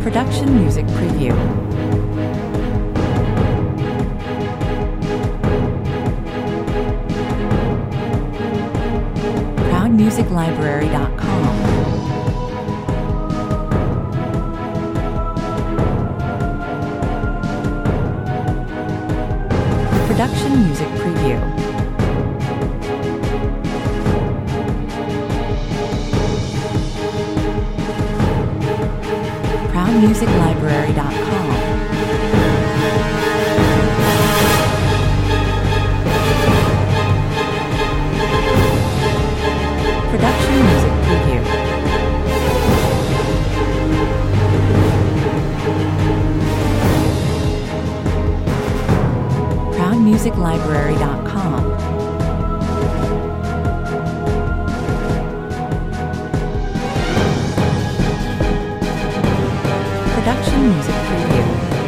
Production Music Preview. ProudMusicLibrary.com. Production Music Preview. ProudMusicLibrary.com. Production Music Preview. ProudMusicLibrary.com. Production Music Preview.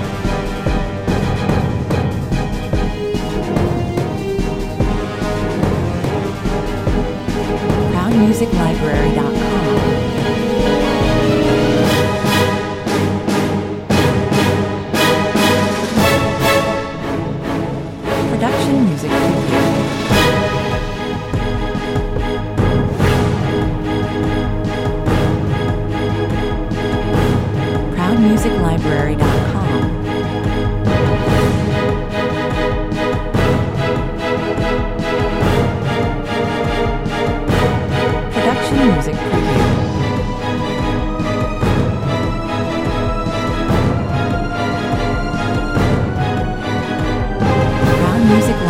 ProudMusicLibrary.com. Production Music Preview. ProudMusicLibrary.com. Production Music Preview. ProudMusicLibrary.com.